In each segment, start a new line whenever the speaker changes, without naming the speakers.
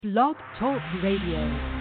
Blog Talk Radio.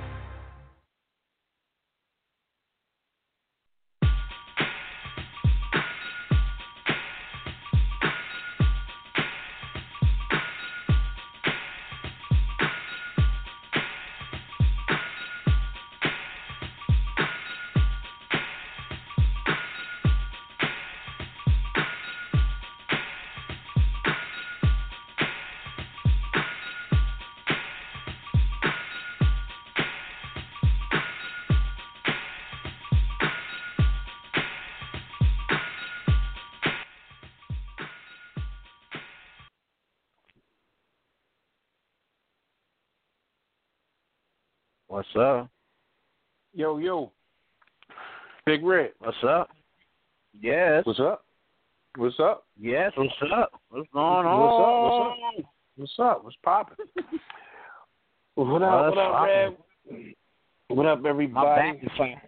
What's up?
Yo. Big Red.
What's up? Yes.
What's up? What's up?
Yes, what's up? What's going on?
What's up? What's poppin'? What up, Red? What up, everybody?
My back is fine.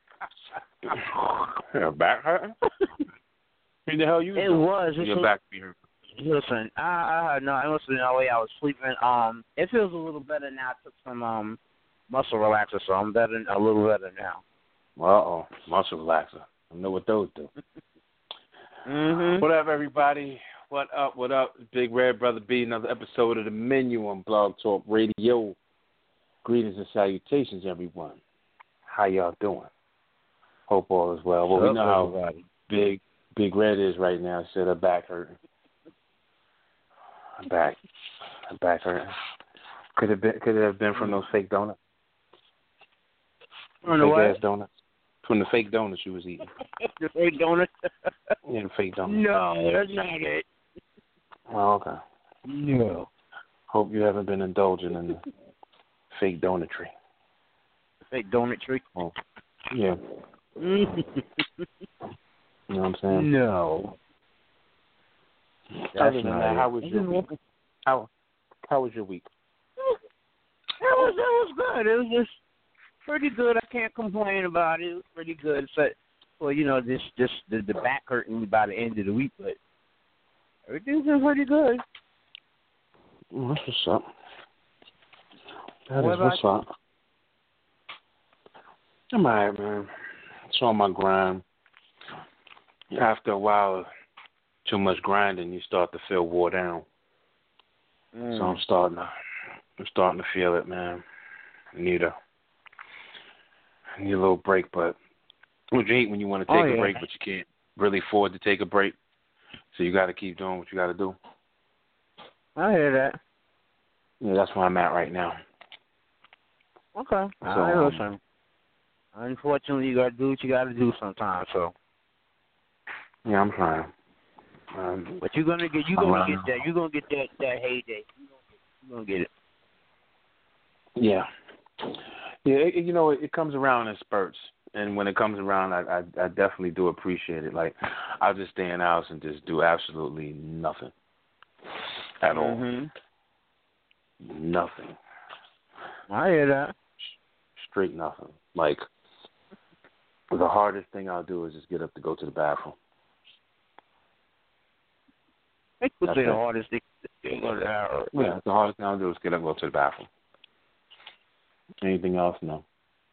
Your back hurting? Who the hell you?
It was.
Your back be hurting.
Listen, I listen, the way I was sleeping. It feels a little better now. I took some muscle relaxer, so I'm a little better now.
Muscle relaxer. I know what those do.
Mm-hmm.
What up, everybody? What up? Big Red Brother B, another episode of The Menu on Blog Talk Radio. Greetings and salutations, everyone. How y'all doing? Hope all is well. Well, we know how Big Red is right now. She said her back hurting. Her back hurting. Could it have been from those fake donuts?
From the what?
Fake ass donuts. From the fake donuts you was eating.
The fake donuts?
Yeah, the fake donuts.
No, that's not it.
Oh, okay.
No.
Hope you haven't been indulging in the fake donutry.
Fake donutry?
Oh, yeah. You know what I'm saying?
No.
Other than that, how was your week? How was your week?
It was good. It was just pretty good. I can't complain about it. It was pretty good. Except for, the back hurting me by the end of the week, but everything's been pretty good.
Well, that's what's up. That is what's up. I'm all right, man. It's on my grind. After a while, too much grinding, you start to feel wore down. So I'm starting to feel it, man. I need a little break, but what you hate when you want to take a break, but you can't really afford to take a break. So you got to keep doing what you got to do.
I hear that.
Yeah, that's where I'm at right now.
Okay.
So,
I listen. Unfortunately, you got to do what you got to do sometimes. So.
Yeah, I'm trying.
But you're gonna get that. You're gonna get that heyday. You're gonna get it.
Yeah. Yeah, it comes around in spurts. And when it comes around, I definitely do appreciate it. Like, I'll just stay in the house and just do absolutely nothing at all. Nothing.
I hear that.
Straight nothing. Like, the hardest thing I'll do is just get up to go to the bathroom.
That's the hardest thing to go to the bathroom.
Yeah, the hardest thing I'll do is get up and go to the bathroom. Anything else? No.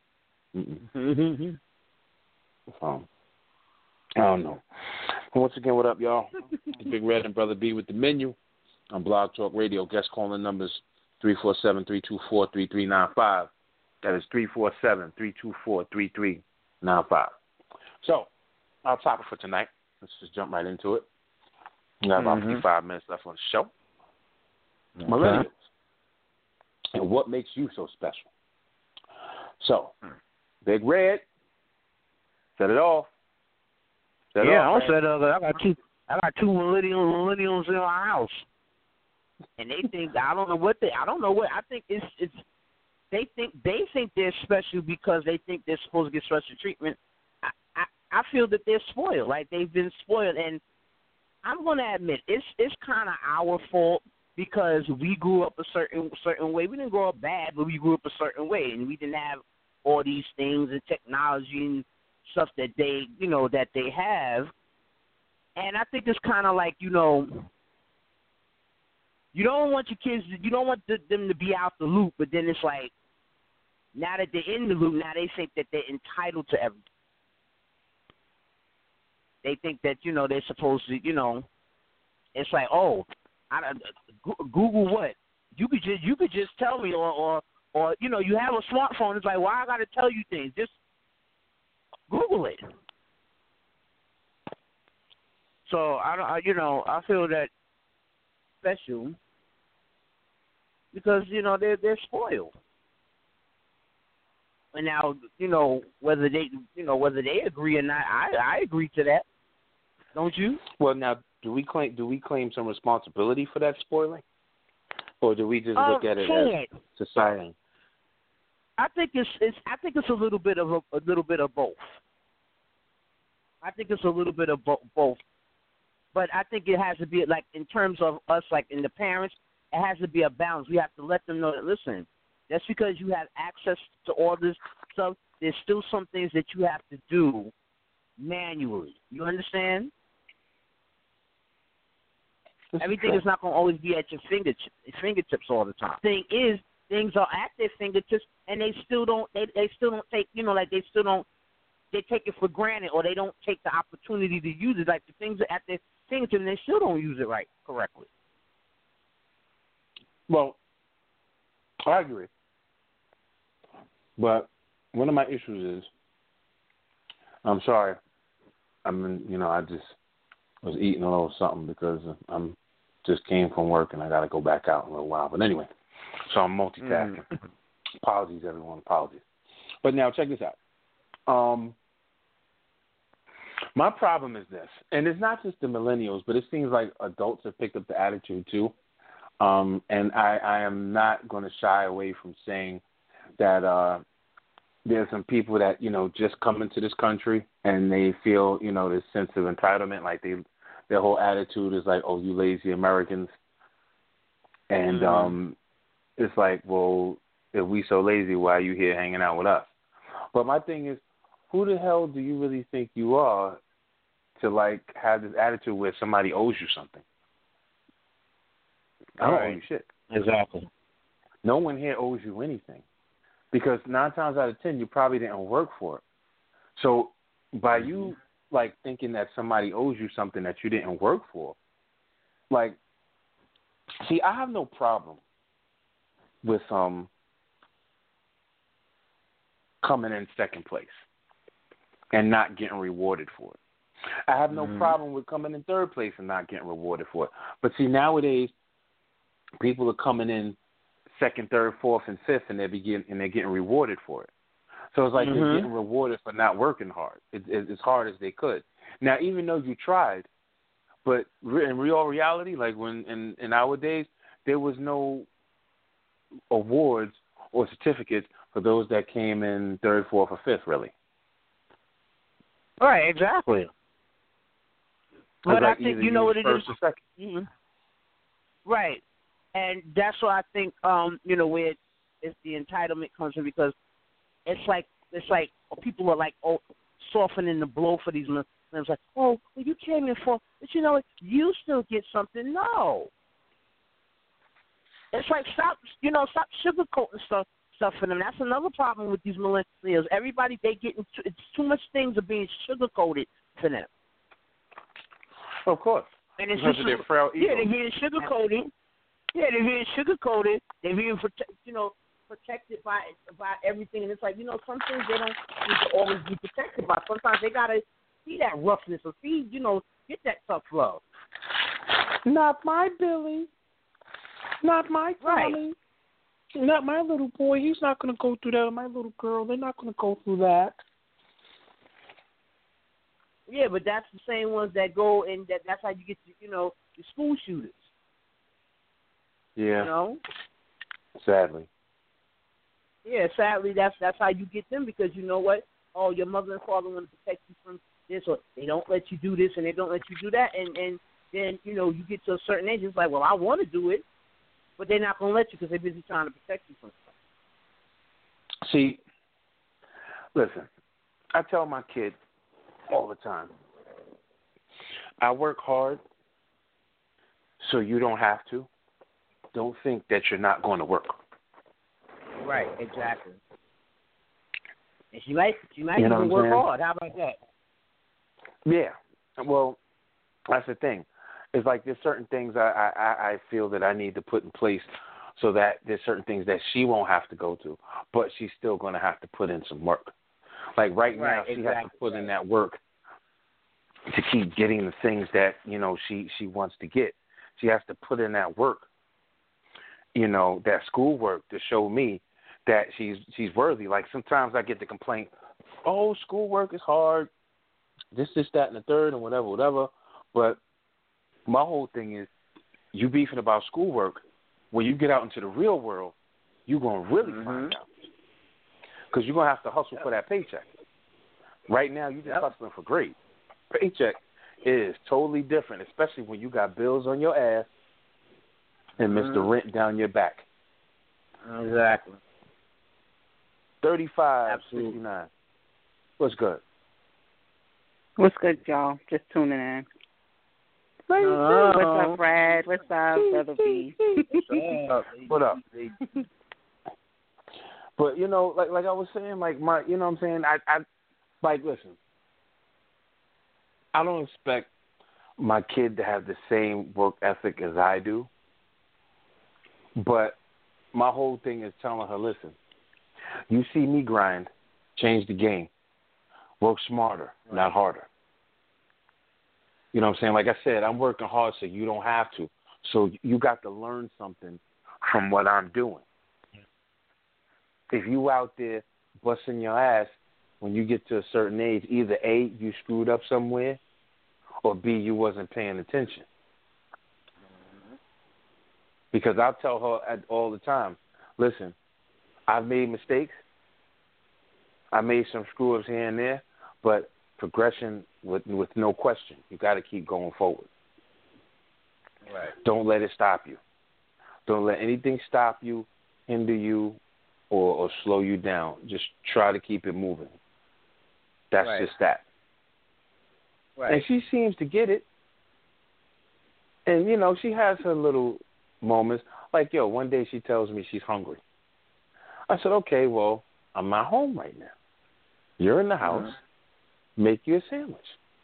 So, I don't know. Once again, what up, y'all? Big Red and Brother B with The Menu on Blog Talk Radio. Guest calling numbers 347-324-3395. That is 347-324-3395. So, our topic for tonight, let's just jump right into it. We got about 55 minutes left on the show. Okay. Millennials. And what makes you so special? So, Big Red, set it off.
I'll set it off. I got two millennials in our house, and they think I think it's they think they're special because they think they're supposed to get special treatment. I feel that they're spoiled, like they've been spoiled, and I'm going to admit it's kind of our fault because we grew up a certain way. We didn't grow up bad, but we grew up a certain way, and we didn't have all these things and technology and stuff that they have. And I think it's kind of like, You don't want your kids. You don't want them to be out the loop. But then it's like, now that they're in the loop, now they think that they're entitled to everything. They think that they're supposed to. It's like, oh, Google what? You could just tell me, or you have a smartphone. It's like, why I got to tell you things? Just Google it. So I feel that special because they're spoiled. And now whether they agree or not, I agree to that. Don't you?
Well, now do we claim some responsibility for that spoiling, or do we just look at it as society? I think it's a little bit of both. I think it's a little bit of both. But I think it has to be, like, in terms of us, like, in the parents, it has to be a balance. We have to let them know that, listen, just because you have access to all this stuff, there's still some things that you have to do manually. You understand? Everything is not going to always be at your fingertips all the time. Thing is, things are at their fingertips, and they still don't take, they take it for granted, or they don't take the opportunity to use it. Like, the things are at their fingertips, and they still don't use it correctly. Well, I agree. But one of my issues is, I'm sorry, I just was eating a little something because I'm just came from work and I got to go back out in a little while. But anyway, so I'm multitasking. Apologies, everyone. Apologies. But now check this out. My problem is this, and it's not just the millennials, but it seems like adults have picked up the attitude too. And I am not going to shy away from saying that there's some people that, just come into this country and they feel, this sense of entitlement, like their whole attitude is like, oh, you lazy Americans. And it's like, well, if we so lazy, why are you here hanging out with us? But my thing is, who the hell do you really think you are to, like, have this attitude where somebody owes you something? I don't owe you shit.
Exactly.
No one here owes you anything. Because 9 times out of 10, you probably didn't work for it. So by you, like, thinking that somebody owes you something that you didn't work for, like, see, I have no problem with coming in second place and not getting rewarded for it. I have no problem with coming in third place and not getting rewarded for it. But see, nowadays, people are coming in second, third, fourth, and fifth, and they're getting rewarded for it. So it's like they're getting rewarded for not working hard, as hard as they could. Now, even though you tried, but in real reality, like when in our days, there was no awards or certificates for those that came in third, fourth, or fifth, really.
Right, exactly. But
like
I think you know what it is. Right, and that's why I think where it's the entitlement comes in, because it's like people are like softening the blow for these men. And it's like, oh, well, you came in for, but you know what? You still get something. No, it's like stop sugarcoating stuff for them. That's another problem with these millennials. Everybody, it's too much things are being sugarcoated for them.
Of course.
And it's
because
just,
of their frail ego.
Yeah, they're being sugarcoated. Yeah, they're being sugarcoated. They're being protected by everything. And it's like, some things they don't need to always be protected by. Sometimes they gotta see that roughness or get that tough love.
Not my Billy. Not my Tommy.
Right.
Not my little boy. He's not going to go through that. My little girl, they're not going to go through that.
Yeah, but that's the same ones that go and that's how you get the school shooters.
Yeah. Sadly.
Yeah, sadly, that's how you get them, because you know what? Oh, your mother and father want to protect you from this, or they don't let you do this and they don't let you do that, and then you get to a certain age, it's like, well, I want to do it, but they're not going to let you because they're busy trying to protect you from stuff.
See, listen, I tell my kid all the time, I work hard so you don't have to. don't think that you're not going to work.
Right, exactly. And she might
You know
even
what I'm
work
saying?
hard. How about that?
Yeah. Well, that's the thing. It's like there's certain things I feel that I need to put in place so that there's certain things that she won't have to go to, but she's still going to have to put in some work. Like right now, she has to put in that work to keep getting the things that, you know, she wants to get. She has to put in that work, you know, that schoolwork to show me that she's worthy. Like sometimes I get the complaint, oh, schoolwork is hard, this, that, and the third, and whatever. But my whole thing is, you beefing about schoolwork, when you get out into the real world, you're going to really find out. Because you're going to have to hustle for that paycheck. Right now, you're just hustling for grade. Paycheck is totally different, especially when you got bills on your ass and Mr. Rent down your back.
Exactly.
35.69. What's good?
What's good, y'all? Just tuning in.
Oh.
What's up, Brad? What's up, Brother B?
What up? But you know, like I was saying, like my, you know what I'm saying, I like, listen, I don't expect my kid to have the same work ethic as I do, but my whole thing is telling her, listen, you see me grind, change the game, work smarter, not harder. You know what I'm saying? Like I said, I'm working hard so you don't have to. So you got to learn something from what I'm doing. If you out there busting your ass when you get to a certain age, either A, you screwed up somewhere, or B, you wasn't paying attention. Because I'll tell her all the time, listen, I've made mistakes. I made some screw-ups here and there, but progression with no question. You got to keep going forward.
Right.
Don't let it stop you. Don't let anything stop you, hinder you, or slow you down. Just try to keep it moving. That's just that.
Right.
And she seems to get it. And, you know, she has her little moments. Like, one day she tells me she's hungry. I said, okay, well, I'm not home right now. You're in the house. Make you a sandwich.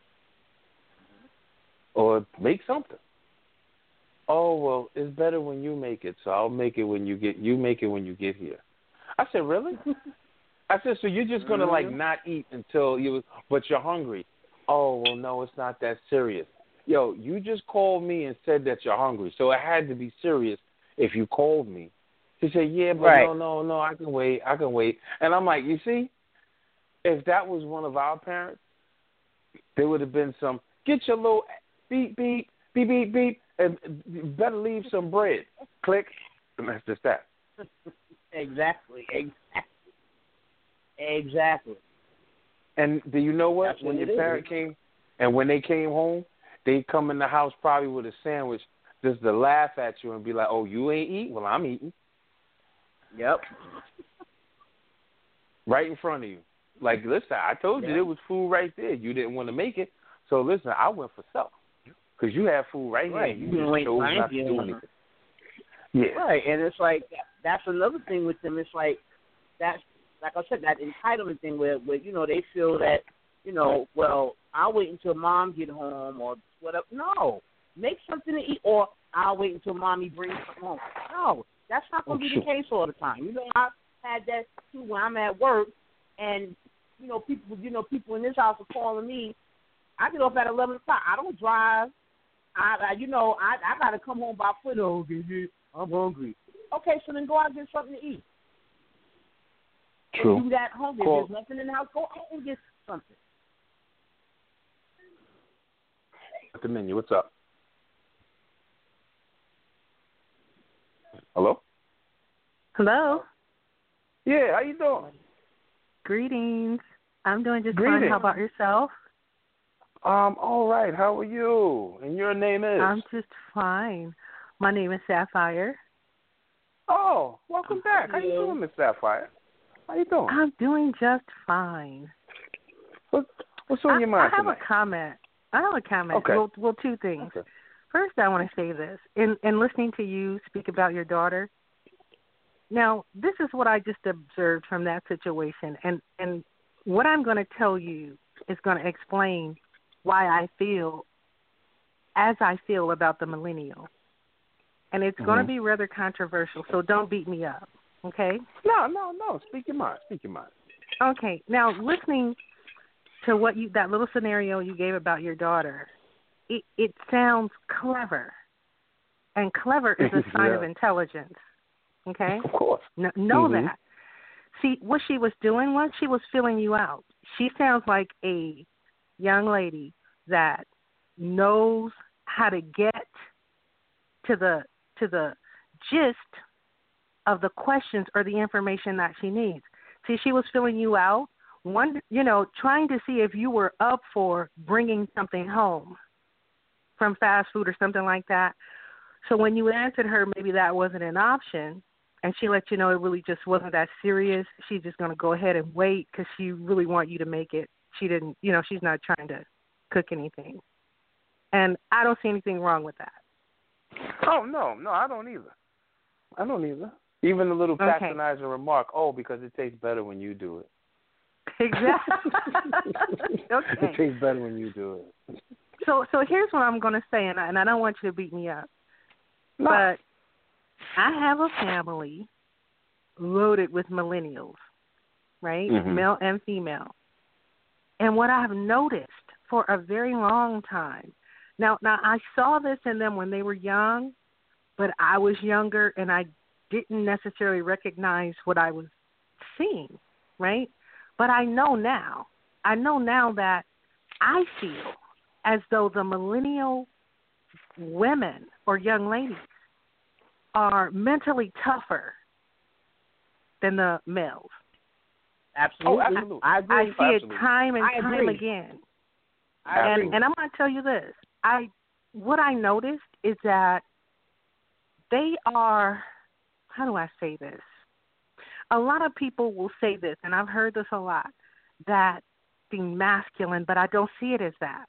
Or make something. Oh, well, it's better when you make it, so I'll make it when you get here. I said, really? I said, so you're just going to, like, not eat until but you're hungry. Oh, well, no, it's not that serious. Yo, you just called me and said that you're hungry, so it had to be serious if you called me. She said, yeah, but no, I can wait. And I'm like, you see, if that was one of our parents, there would have been some, get your little beep, beep, beep, beep, beep, and better leave some bread. Click. And that's just that.
Exactly.
And do you know what?
That's
when
what
your parent came, and when they came home, they come in the house probably with a sandwich just to laugh at you and be like, oh, you ain't eating? Well, I'm eating.
Yep.
Right in front of you. Like, listen, I told you there was food right there. You didn't want to make it. So, listen, I went for self. Because you have food right here. You just chose not to do anything. Yeah.
Right, and it's like, that's another thing with them. It's like, that's, like I said, that entitlement thing where you know, they feel that, you know, well, I'll wait until mom get home or whatever. No. Make something to eat, or I'll wait until mommy brings something home. No, that's not going to be the case all the time. You know, I've had that too when I'm at work, and, people in this house are calling me. I get off at 11 o'clock. I don't drive. I got to come home by foot. Oh, I'm hungry. Okay, so then go out and get something to eat.
True.
If you're that hungry, if there's nothing in the house, go out and get something.
At the menu, what's up? Hello?
Hello.
Yeah, how you doing?
Greetings. I'm doing just fine. How about yourself?
All right. How are you? And your name is?
I'm just fine. My name is Sapphire.
Oh, welcome back. How you doing, Miss Sapphire? How you doing?
I'm doing just fine.
What's on your mind
I have
tonight?
a comment.
Okay.
Well, two things.
Okay.
First, I want to say this. In listening to you speak about your daughter, now, this is what I just observed from that situation. And what I'm going to tell you is going to explain why I feel as I feel about the millennial. And it's going to be rather controversial, so don't beat me up, okay?
No. Speak your mind.
Okay. Now, listening to that little scenario you gave about your daughter, it sounds clever. And clever is a sign of intelligence, okay?
Of course.
Know that. See, what she was doing was she was filling you out. She sounds like a young lady that knows how to get to the gist of the questions or the information that she needs. See, she was filling you out, trying to see if you were up for bringing something home from fast food or something like that. So when you answered her, maybe that wasn't an option, and she let you know it really just wasn't that serious. She's just going to go ahead and wait because she really want you to make it. She didn't, she's not trying to cook anything. And I don't see anything wrong with that.
Oh, no, I don't either. Even the little patronizing remark, because it tastes better when you do it.
Exactly. Okay.
It tastes better when you do it.
So here's what I'm going to say, and I don't want you to beat me up.
No.
But I have a family loaded with millennials, right? Male and female. And what I've noticed for a very long time, now I saw this in them when they were young, but I was younger and I didn't necessarily recognize what I was seeing, right? But I know now that I feel as though the millennial women or young ladies are mentally tougher than the males.
Absolutely.
Oh, absolutely.
I agree.
I see it time and time again. And I'm going to tell you this. What I noticed is that they are, how do I say this? A lot of people will say this, and I've heard this a lot, that being masculine, but I don't see it as that.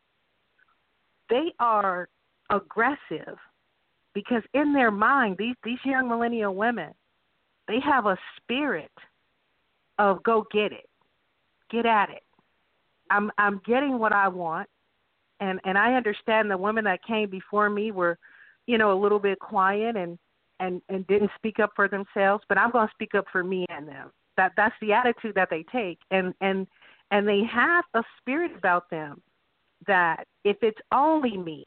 They are aggressive because in their mind, these young millennial women, they have a spirit of go get it, get at it. I'm getting what I want, and I understand the women that came before me were, a little bit quiet and didn't speak up for themselves, but I'm going to speak up for me and them. That's the attitude that they take, and they have a spirit about them that if it's only me,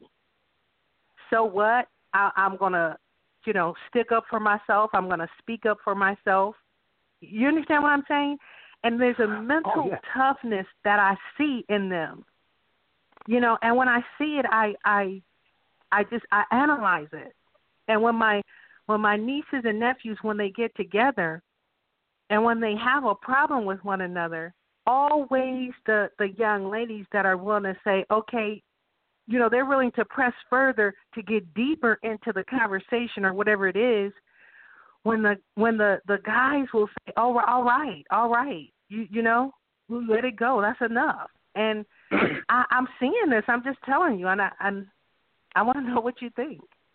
so what? I'm going to, stick up for myself. I'm going to speak up for myself. You understand what I'm saying? And there's a mental toughness that I see in them, and when I see it, I analyze it. And when my nieces and nephews, when they get together and when they have a problem with one another, always the young ladies that are willing to say, okay, they're willing to press further to get deeper into the conversation or whatever it is. When the guys will say, "Oh, all right, you let it go. That's enough." And I'm seeing this. I'm just telling you, and I want to know what you think.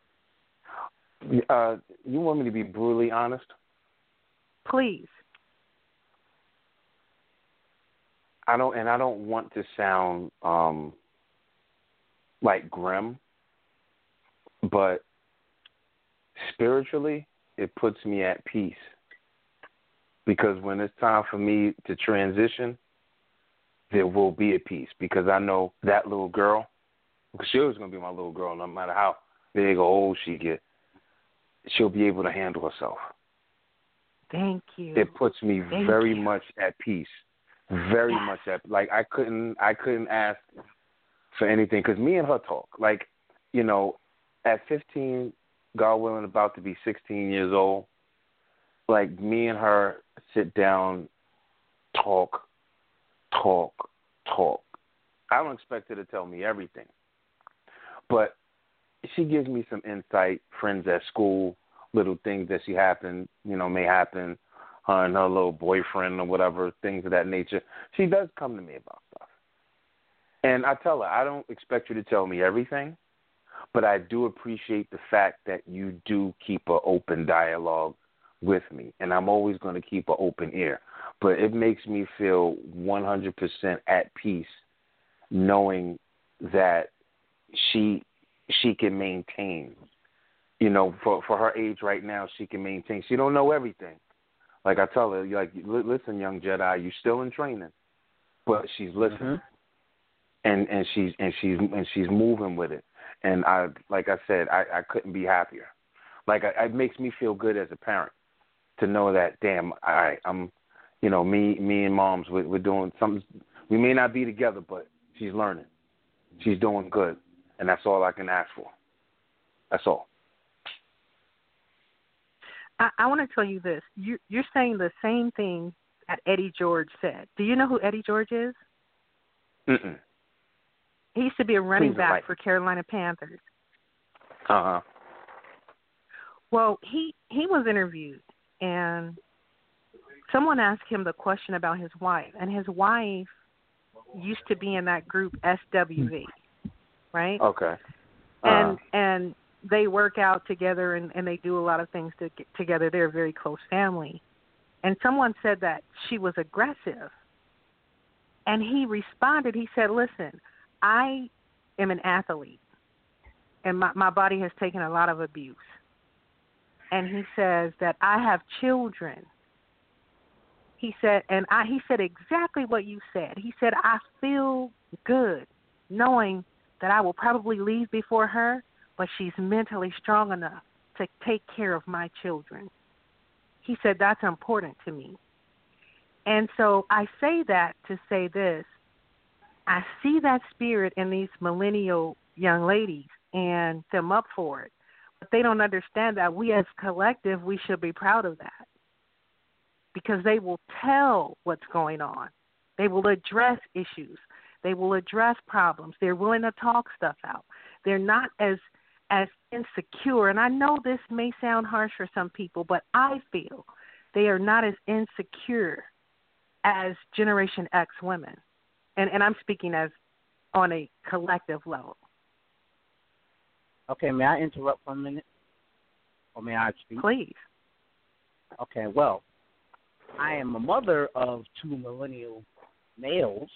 You want me to be brutally honest?
Please.
I don't want to sound like grim, but spiritually, it puts me at peace. Because when it's time for me to transition, there will be a peace. Because I know that little girl, because she was going to be my little girl, no matter how big or old she gets, she'll be able to handle herself.
Thank you.
It puts me very much at peace. Very much at, like, I couldn't ask for anything, because me and her talk. Like, at 15, God willing, about to be 16 years old, like, me and her sit down, talk. I don't expect her to tell me everything, but she gives me some insight, friends at school, little things that may happen, her and her little boyfriend or whatever, things of that nature. She does come to me about stuff. And I tell her, I don't expect you to tell me everything, But I do appreciate the fact that you do keep an open dialogue with me, and I'm always going to keep an open ear. But it makes me feel 100% at peace knowing that she can maintain. You know, for her age right now, she can maintain. She don't know everything. Like I tell her, like, listen, young Jedi, you still in training, but she's listening, and she's moving with it. And like I said, I couldn't be happier. Like it makes me feel good as a parent to know that, damn, I'm, you know, me and Moms, we're doing something. We may not be together, but she's learning. She's doing good, and that's all I can ask for. That's all.
I want to tell you this. You're saying the same thing that Eddie George said. Do you know who Eddie George is?
Mm-mm.
He used to be a running back for Carolina Panthers.
Uh-huh.
Well, he was interviewed, and someone asked him the question about his wife, and his wife used to be in that group SWV, right?
Okay.
And they work out together, and they do a lot of things together. They're a very close family. And someone said that she was aggressive. And he responded, he said, listen, I am an athlete, and my body has taken a lot of abuse. And he says that I have children. He said, he said exactly what you said. He said, I feel good knowing that I will probably leave before her, but she's mentally strong enough to take care of my children. He said, that's important to me. And so I say that to say this. I see that spirit in these millennial young ladies and them up for it. But they don't understand that we as collective, we should be proud of that. Because they will tell what's going on. They will address issues. They will address problems. They're willing to talk stuff out. They're not as insecure. And I know this may sound harsh for some people, but I feel they are not as insecure as Generation X women. And I'm speaking as on a collective level.
Okay, may I interrupt for a minute? Or may I speak?
Please.
Okay, well, I am a mother of 2 millennial males,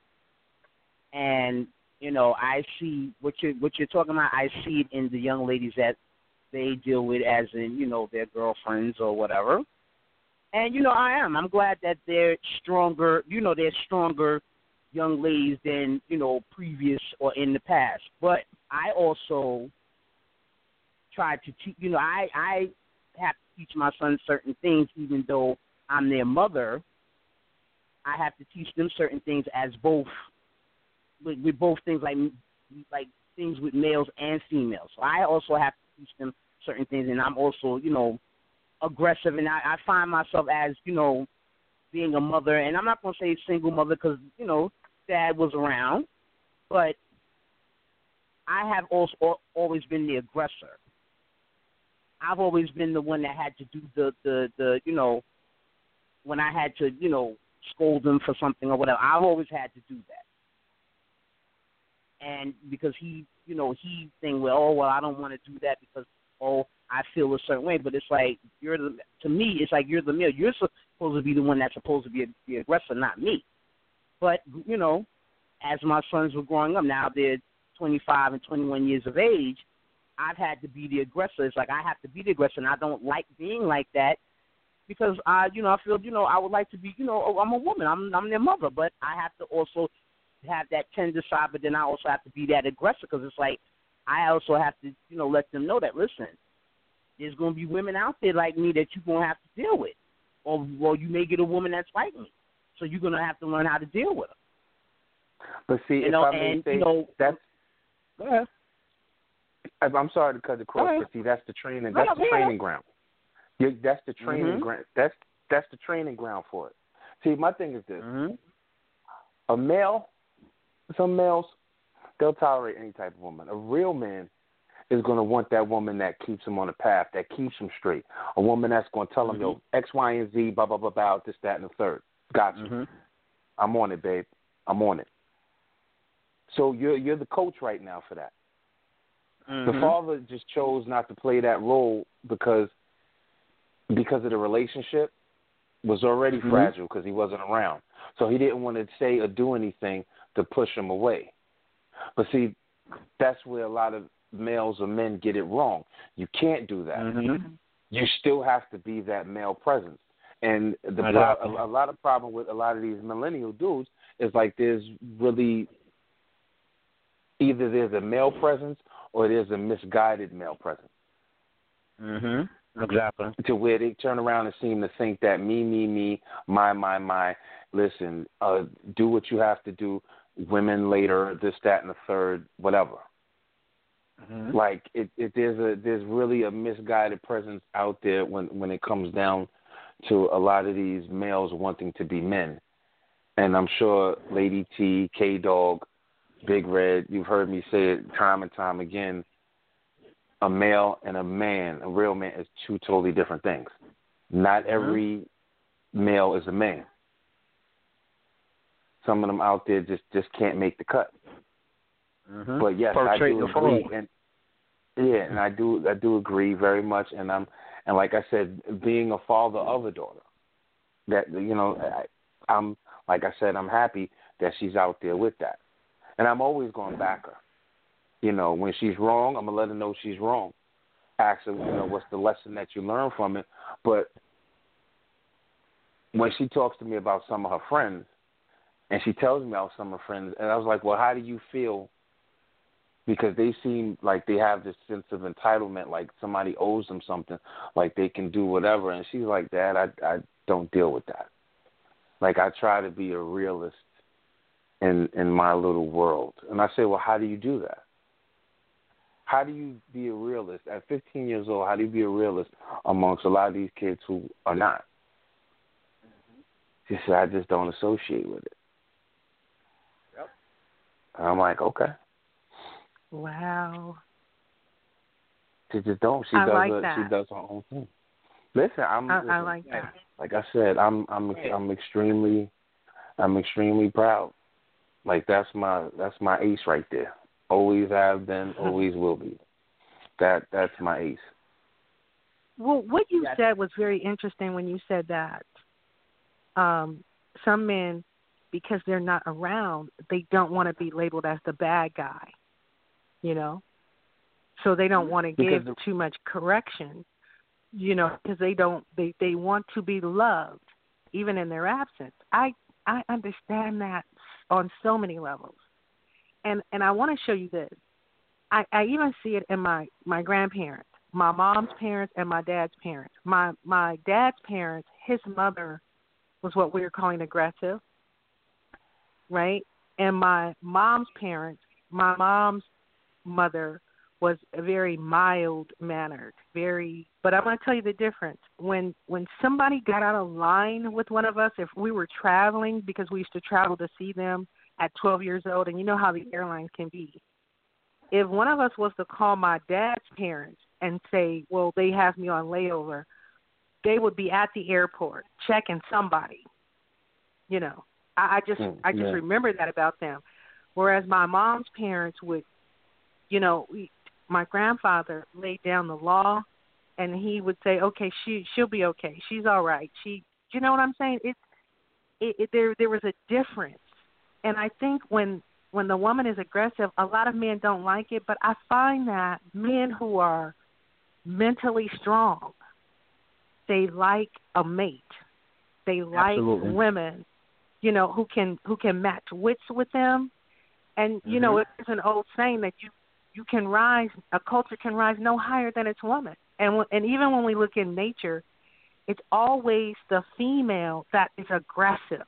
and you know, I see what you're talking about. I see it in the young ladies that they deal with, as in, you know, their girlfriends or whatever. And you know, I'm glad that they're stronger. You know, they're stronger young ladies than, you know, previous or in the past. But I also try to teach. You know, I have to teach my son certain things, even though I'm their mother. I have to teach them certain things as both, with both things like things with males and females. So I also have to teach them certain things, and I'm also, you know, aggressive, and I find myself as, you know, being a mother, and I'm not going to say single mother because, you know, Dad was around, but I have also always been the aggressor. I've always been the one that had to do the you know, when I had to, you know, scold them for something or whatever. I've always had to do that. And because he think, well, I don't want to do that because, I feel a certain way. But it's like, to me, it's like you're the male. You're supposed to be the one that's supposed to be the aggressor, not me. But, you know, as my sons were growing up, now they're 25 and 21 years of age, I've had to be the aggressor. It's like I have to be the aggressor, and I don't like being like that because, I feel, you know, I would like to be, you know, I'm a woman. I'm their mother, but I have to also have that tender side, but then I also have to be that aggressor because it's like I also have to, you know, let them know that, listen, there's going to be women out there like me that you're going to have to deal with. Or, well, you may get a woman that's like me. So you're going to have to learn how to deal with her.
But see,
you know, that's... Go ahead.
I'm sorry to cut the cross, but see, that's the training. That's the training ground. That's the training ground. That's the training ground for it. See, my thing is this: a male, some males, they'll tolerate any type of woman. A real man is going to want that woman that keeps him on the path, that keeps him straight. A woman that's going to tell him, yo, X, Y, and Z, blah, blah, blah, blah, this, that, and the third. Got you. I'm on it, babe. I'm on it. So you're the coach right now for that. The father just chose not to play that role because of the relationship was already fragile because he wasn't around. So he didn't want to say or do anything to push him away. But see, that's where a lot of males or men get it wrong. You can't do that. You still have to be that male presence. And a lot of problem with a lot of these millennial dudes is like there's really either there's a male presence or there's a misguided male presence.
Exactly.
To where they turn around and seem to think that me, my. Listen, do what you have to do. Women later, this, that, and the third, whatever. Like there's really a misguided presence out there when it comes down to a lot of these males wanting to be men. And I'm sure Lady T, K-Dog, Big Red, you've heard me say it time and time again, a male and a man, a real man, is two totally different things. Not every male is a man. Some of them out there just can't make the cut. But yes, I do agree. And I do agree very much. And like I said, being a father of a daughter, that I'm like I said, I'm happy that she's out there with that, and I'm always going to back her. When she's wrong, I'm gonna let her know she's wrong. Ask her, what's the lesson that you learn from it. But when she talks to me about some of her friends, and she tells me about some of her friends, and I was like, well, how do you feel? Because they seem like they have this sense of entitlement, like somebody owes them something, like they can do whatever. And she's like, Dad, I don't deal with that. Like, I try to be a realist in my little world. And I say, well, how do you do that? How do you be a realist? At 15 years old, how do you be a realist amongst a lot of these kids who are not? She said, I just don't associate with it. Yep. And I'm like, okay.
Wow.
She just don't. She does her own thing. Listen, I like that. Like I said, I'm extremely proud. Like that's my ace right there. Always have been, always will be. That's my ace.
Well, what you said was very interesting when you said that. Some men, because they're not around, they don't want to be labeled as the bad guy. So they don't want to give too much correction, because they want to be loved, even in their absence. I understand that on so many levels. And I want to show you this. I even see it in my grandparents, my mom's parents and my dad's parents. My dad's parents, his mother was what we were calling aggressive, right? And my mom's parents, my mom's mother was very mild-mannered, but I'm going to tell you the difference. When somebody got out of line with one of us, if we were traveling, because we used to travel to see them at 12 years old, and you know how the airlines can be. If one of us was to call my dad's parents and say, well, they have me on layover, they would be at the airport checking somebody. I just remember that about them. Whereas my mom's parents would, my grandfather laid down the law, and he would say, okay, she'll be okay. She's all right. You know what I'm saying? There was a difference. And I think when the woman is aggressive, a lot of men don't like it, but I find that men who are mentally strong, they like a mate. They like women, who can match wits with them. And, it's an old saying that you can rise, a culture can rise no higher than its woman. And even when we look in nature, it's always the female that is aggressive.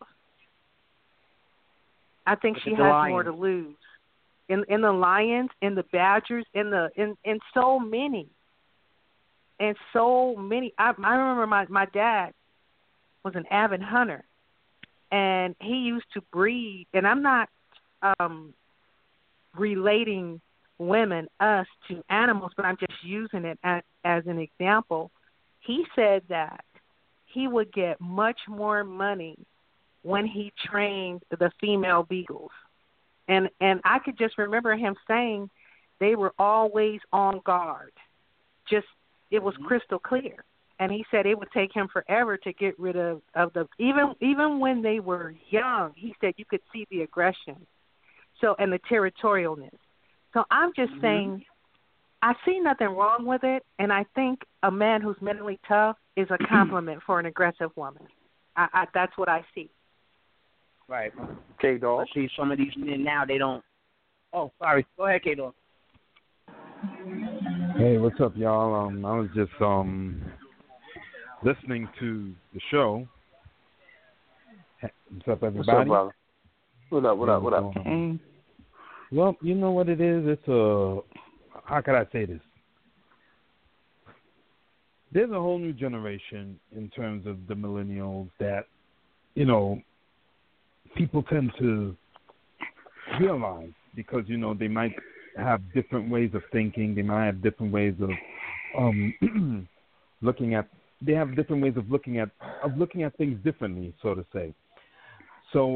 I think she has more to lose. In the lions, in the badgers, in so many. And so many. I remember my dad was an avid hunter, and he used to breed, and I'm not relating us to animals, but I'm just using it as an example. He said that he would get much more money when he trained the female beagles. And I could just remember him saying They were always on guard. Just, it was crystal clear. And he said it would take him forever to get rid of the, even when they were young, he said you could see the aggression. So, and the territorialness. So I'm just saying, I see nothing wrong with it, and I think a man who's mentally tough is a compliment for an aggressive woman. That's what I see.
Right.
K-Dog.
I see some of these men now, they don't. Oh, sorry. Go ahead, K-Dog.
Hey, what's up, y'all? I was just listening to the show. What's up, everybody?
What's up, brother? What up?
Okay. Well, you know what it is? It's how can I say this? There's a whole new generation in terms of the millennials that, you know, people tend to realize because, you know, they might have different ways of thinking. They might have different ways of looking at. They have different ways of looking at things differently, so to say. So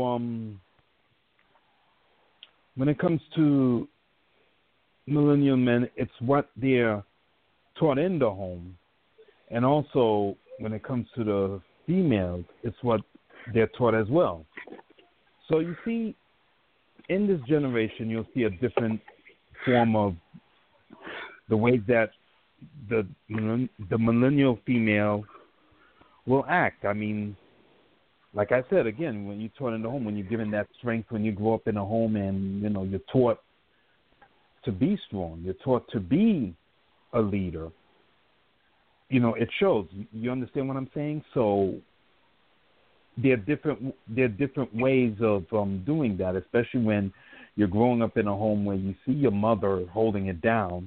when it comes to millennial men, it's what they're taught in the home, and also when it comes to the females, it's what they're taught as well. So you see, in this generation, you'll see a different form of the ways that the millennial female will act. I mean, like I said, again, when you're taught in the home, when you're given that strength, when you grow up in a home and, you know, you're taught to be strong, you're taught to be a leader, you know, it shows. You understand what I'm saying? So there are different ways of doing that, especially when you're growing up in a home where you see your mother holding it down.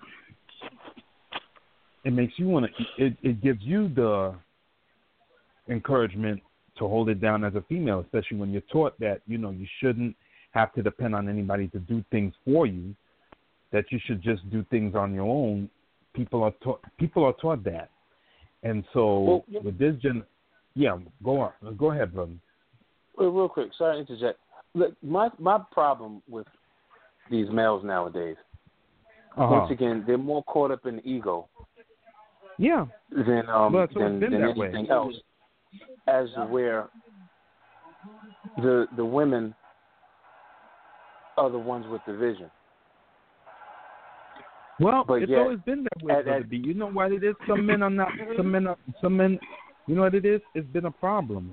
It makes you want to. It gives you the encouragement to hold it down as a female, especially when you're taught that, you know, you shouldn't have to depend on anybody to do things for you, that you should just do things on your own. People are taught that. And so with this go ahead, brother.
Wait, real quick, sorry to interject. Look, my problem with these males nowadays, once again, they're more caught up in ego.
Yeah.
Than anything else. As where the women are the ones with the vision.
Well, but it's always been that way, Brother B. You know what it is? Some men are not. Some men. You know what it is? It's been a problem.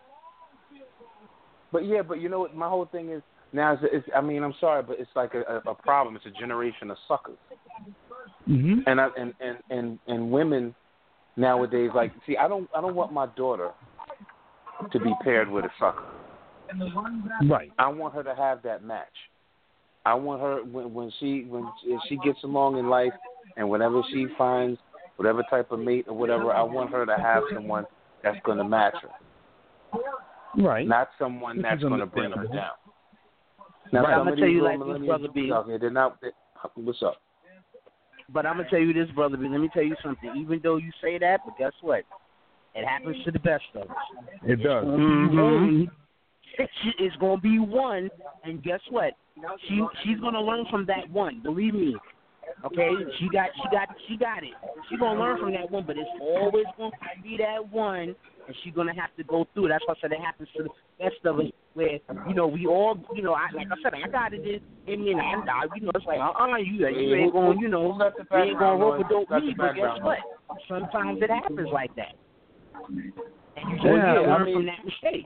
But you know what? My whole thing is now. I mean, I'm sorry, but it's like a problem. It's a generation of suckers.
Mm-hmm.
And women nowadays, like, see, I don't want my daughter to be paired with a sucker.
Right.
I want her to have that match. I want her when she gets along in life, and whenever she finds whatever type of mate or whatever, I want her to have someone that's going to match her.
Right.
Not someone that's going to bring her down. Now,
I'm going to tell you like this, Brother B.
What's up?
But I'm going to tell you this, Brother B. Let me tell you something. Even though you say that, but guess what? It happens to the best of us.
It does.
Mm-hmm. It's going to be one, and guess what? She's going to learn from that one. Believe me. Okay, she got it. She's going to learn from that one, but it's always going to be that one, and she's going to have to go through it. That's why I said it happens to the best of us, where, you know, we all, you know, like I said, I got it in me, and you know, it's like, you ain't going, you know, you ain't going to rope a dope me, but guess what? Sometimes it happens like that. And you just learn from that mistake.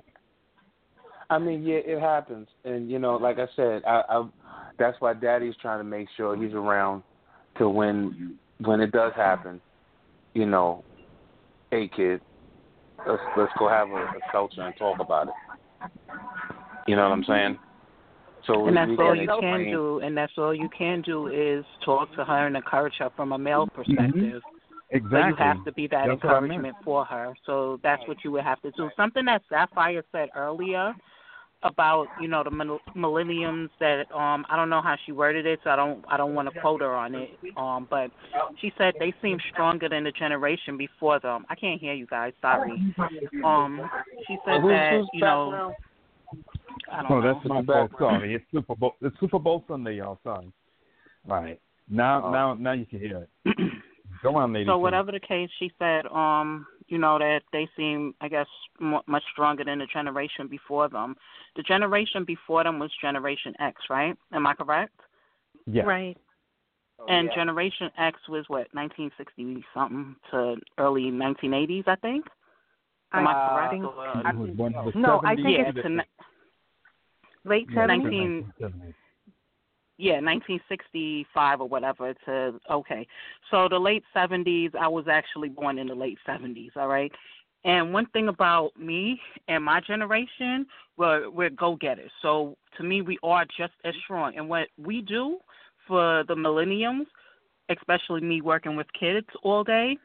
I mean, yeah, it happens, and you know, like I said, I that's why Daddy's trying to make sure he's around to when it does happen. You know, hey kid, let's go have a culture and talk about it. You know what I'm saying? So
and that's all you can do. And that's all you can do is talk to her and encourage her from a male perspective.
Mm-hmm. Exactly.
So you have to be that encouragement for her. So that's what you would have to do. Something that Sapphire said earlier about, you know, the millenniums that I don't know how she worded it, so I don't want to quote her on it. But she said they seem stronger than the generation before them. I can't hear you guys. Sorry. She said that, you know. I don't know.
That's Super Bowl. Sorry, it's Super Bowl. It's Super Bowl Sunday, y'all. Sorry. All right. Now you can hear it. Go on, lady.
So whatever the case, she said, that they seem, I guess, much stronger than the generation before them. The generation before them was Generation X, right? Am I correct?
Yeah.
Right.
And Generation X was what, 1960-something to early 1980s, I think? Am I correct?
I think it's late 70s.
1965 or whatever okay. So the late 70s, I was actually born in the late 70s, all right? And one thing about me and my generation, we're go-getters. So to me, we are just as strong. And what we do for the millenniums, especially me working with kids all day,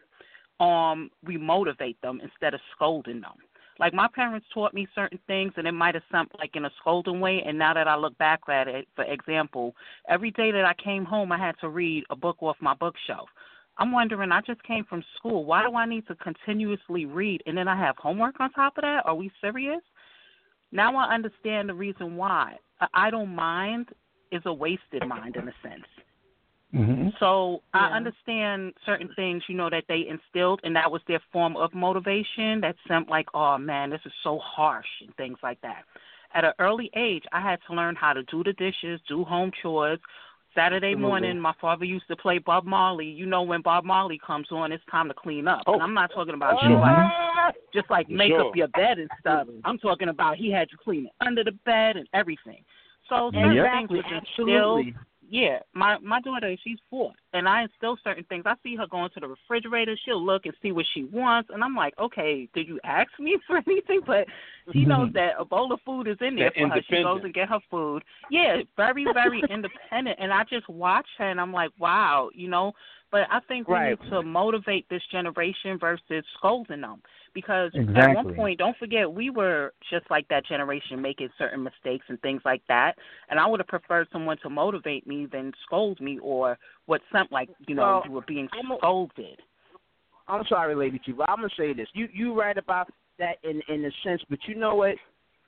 we motivate them instead of scolding them. Like, my parents taught me certain things, and it might have sounded like in a scolding way, and now that I look back at it, for example, every day that I came home, I had to read a book off my bookshelf. I'm wondering, I just came from school. Why do I need to continuously read, and then I have homework on top of that? Are we serious? Now I understand the reason why. An idle mind is a wasted mind in a sense.
Mm-hmm.
So I understand certain things, that they instilled, and that was their form of motivation. That seemed like, oh, man, this is so harsh and things like that. At an early age, I had to learn how to do the dishes, do home chores. Saturday morning, my father used to play Bob Marley. When Bob Marley comes on, it's time to clean up. And I'm not talking about just like make up your bed and stuff. I'm talking about he had to clean it under the bed and everything. So certain things was instilled. Yeah, my daughter, she's 4, and I instill certain things. I see her going to the refrigerator. She'll look and see what she wants, and I'm like, okay, did you ask me for anything? But she knows that a bowl of food is in there for her. She goes and get her food. Yeah, very, very independent, and I just watch her, and I'm like, wow, But I think we need to motivate this generation versus scolding them. Because at one point, don't forget, we were just like that generation, making certain mistakes and things like that. And I would have preferred someone to motivate me than scold me, or what sounded like, you were being scolded.
I'm sorry, Lady T, but I'm going to say this. You right about that in a sense, but you know what?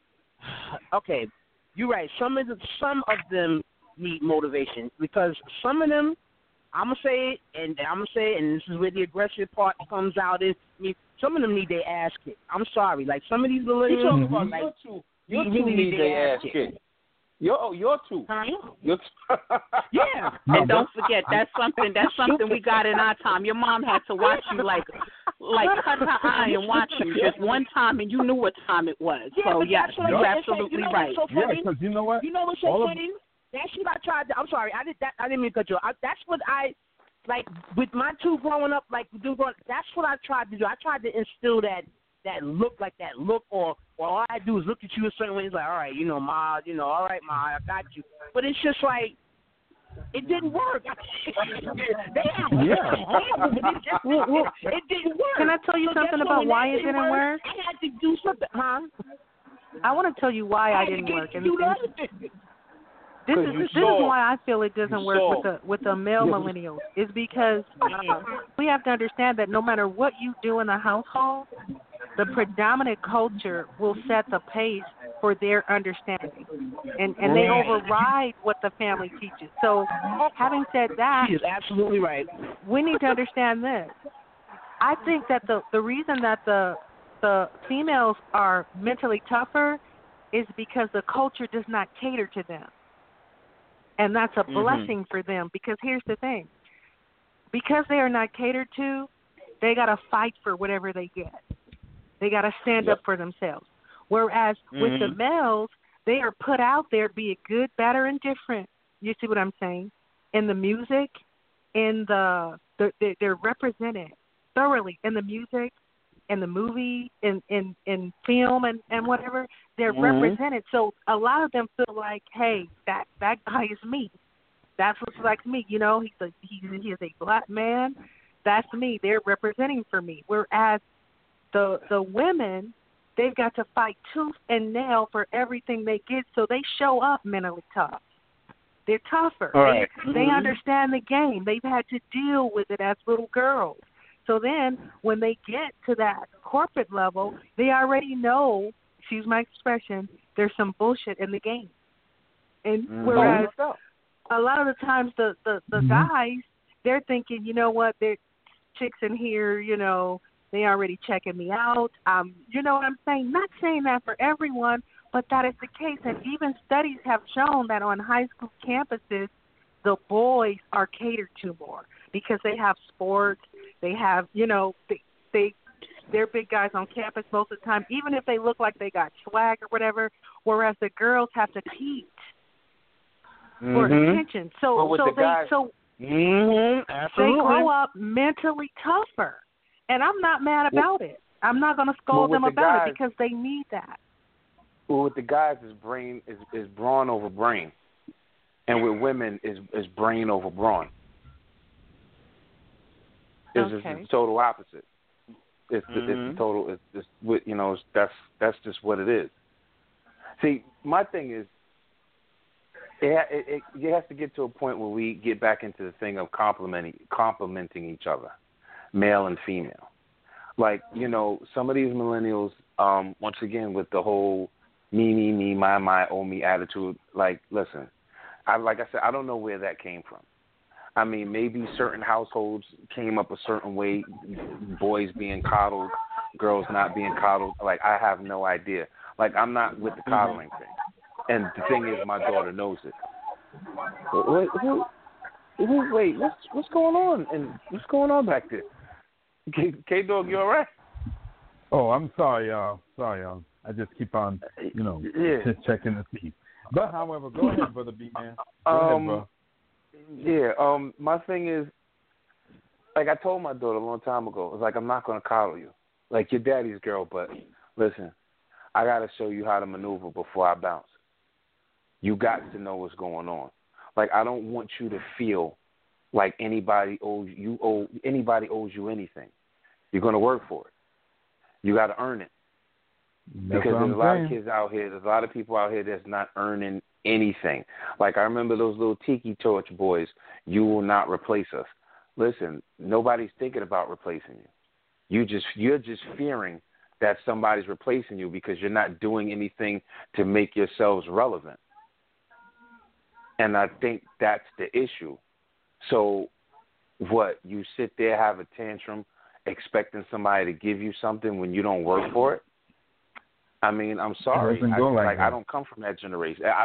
Okay, you're right. Some of them need motivation, because some of them, I'm going to say it, and this is where the aggressive part comes out, is some of them need their ass kicked. I'm sorry. Like, some of these millennials,
you really need their ass kicked. You're two.
Huh?
Yeah. And don't forget, that's something we got in our time. Your mom had to watch you like cut her eye and watch you just one time, and you knew what time it was.
Yeah,
so yes, you're absolutely right.
So
yeah, because you know what?
You know what's so funny? That's what I tried to. I'm sorry. I didn't mean to cut you off. That's what I like with my two growing up. That's what I tried to do. I tried to instill that look, or all I do is look at you a certain way. It's like, all right, Ma, all right, Ma, I got you. But it's just like, it didn't work. It didn't work.
Can I tell you something about why it didn't work?
I had to do something, huh?
I want to tell you why I didn't work. This is why I feel it doesn't work with the male millennials. Is because we have to understand that no matter what you do in the household, the predominant culture will set the pace for their understanding, and they override what the family teaches. So, having said that,
she is absolutely right.
We need to understand this. I think that the reason that the females are mentally tougher is because the culture does not cater to them. And that's a blessing for them, because here's the thing. Because they are not catered to, they got to fight for whatever they get. They got to stand up for themselves. Whereas with the males, they are put out there, be it good, bad, or indifferent. You see what I'm saying? In the music, they're represented thoroughly in the music, in the movie, in film, and whatever. They're represented. So a lot of them feel like, hey, that guy is me. That's what's like me. He is a black man. That's me. They're representing for me. Whereas the women, they've got to fight tooth and nail for everything they get, so they show up mentally tough. They're tougher.
Right.
They understand the game. They've had to deal with it as little girls. So then when they get to that corporate level, they already know, excuse my expression, there's some bullshit in the game. And whereas a lot of the times the guys, they're thinking, you know what, there chicks in here, you know, they already checking me out. You know what I'm saying? Not saying that for everyone, but that is the case. And even studies have shown that on high school campuses, the boys are catered to more because they have sports. They have, you know, they're big guys on campus most of the time, even if they look like they got swag or whatever, whereas the girls have to compete for attention. So they grow up mentally tougher. And I'm not mad about it. I'm not going to scold them about it because they need that.
Well, with the guys, is brawn over brain. And with women, is brain over brawn. It's just the total opposite. It's the total. It's you know. That's just what it is. See, my thing is, it has to get to a point where we get back into the thing of complimenting each other, male and female. Like, you know, some of these millennials, once again, with the whole me, my, oh me attitude. Like, listen, like I said, I don't know where that came from. I mean, maybe certain households came up a certain way, boys being coddled, girls not being coddled. Like, I have no idea. Like, I'm not with the coddling thing. And the thing is, my daughter knows it. Wait, what's going on? And what's going on back there? K-Dog, you all right?
Oh, I'm sorry, y'all. I just keep on, you know, checking to see. But, however, go ahead, Brother B-Man. Go ahead, bro.
Yeah, my thing is, like I told my daughter a long time ago, I was like, I'm not going to coddle you. Like, your daddy's girl, but listen, I got to show you how to maneuver before I bounce. You got to know what's going on. Like, I don't want you to feel like anybody owes you anything. You're going to work for it. You got to earn it. Because there's a lot of kids out here, there's a lot of people out here that's not earning anything. Like, I remember those little tiki torch boys, you will not replace us. Listen, nobody's thinking about replacing you. You're just fearing that somebody's replacing you because you're not doing anything to make yourselves relevant. And I think that's the issue. So what, you sit there, have a tantrum, expecting somebody to give you something when you don't work for it? I mean, I'm sorry. I don't come from that generation. And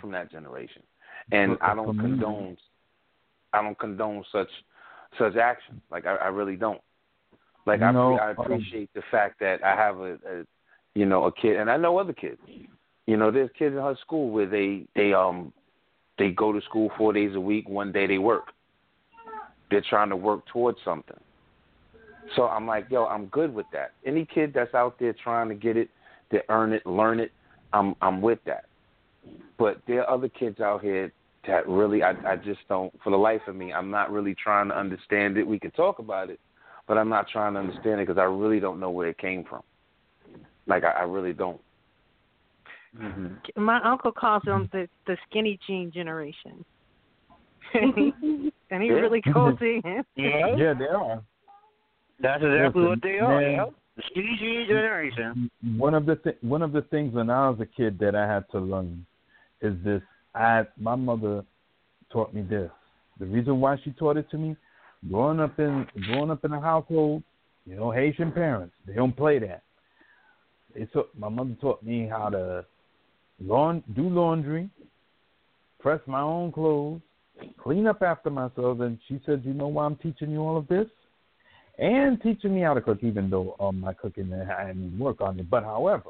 I don't condone such action. Like, I really don't. Like, I appreciate the fact that I have a kid, and I know other kids. You know, there's kids in her school where they go to school 4 days a week, 1 day they work. They're trying to work towards something. So I'm like, yo, I'm good with that. Any kid that's out there trying to get it, to earn it, learn it, I'm with that. But there are other kids out here that really, I just don't, for the life of me, I'm not really trying to understand it. We can talk about it, but I'm not trying to understand it because I really don't know where it came from. Like, I really don't.
Mm-hmm. My uncle calls them the skinny jean generation. And he really goes in.
Yeah, they are.
That's exactly what they are. Yeah. The skinny jean generation.
One of the things when I was a kid that I had to learn is this. My mother taught me this. The reason why she taught it to me, growing up in a household, you know, Haitian parents, they don't play that. My mother taught me how to do laundry, press my own clothes, clean up after myself, and she said, you know why I'm teaching you all of this? And teaching me how to cook, even though my cooking, I need work on it. But however,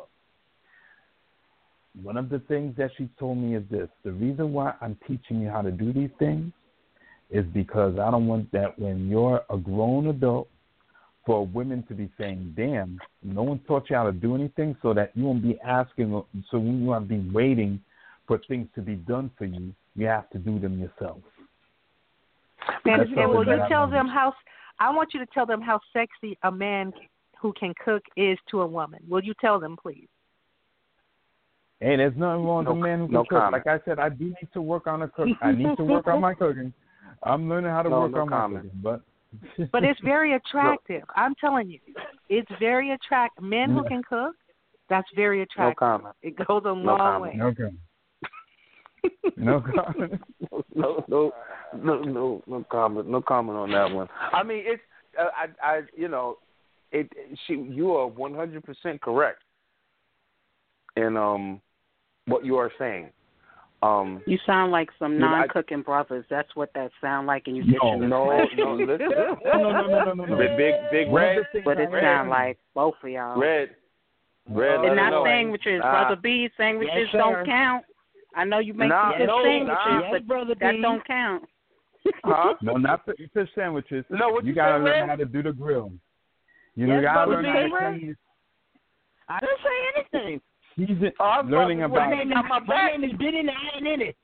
one of the things that she told me is this. The reason why I'm teaching you how to do these things is because I don't want that when you're a grown adult for women to be saying, damn, no one taught you how to do anything, so that you won't be asking, so you won't be waiting for things to be done for you. You have to do them yourself.
And will you tell them how, I want you to tell them how sexy a man who can cook is to a woman. Will you tell them, please?
Hey, there's nothing wrong with a man who can cook. Like I said, I do need to work on I need to work on my cooking. I'm learning how to work on my cooking, but
it's very attractive. I'm telling you, it's very attractive. Men who can cook, that's very attractive.
No comment.
It goes a long way.
Okay. No comment.
No comment. No comment on that one. I mean, it's you are 100% correct in what you are saying.
You sound like some non-cooking brothers. That's what that sound like, and you get
listen. No. Big Red.
But it sound like both of y'all.
Red.
And not sandwiches, Brother B. Sandwiches don't count. I know you make good sandwiches, but that don't count.
Huh?
No, not fish sandwiches.
No, what
you gotta learn how to do the grill. You gotta learn how to clean.
I didn't say anything.
He's learning about.
My name is Benny and I ain't in it.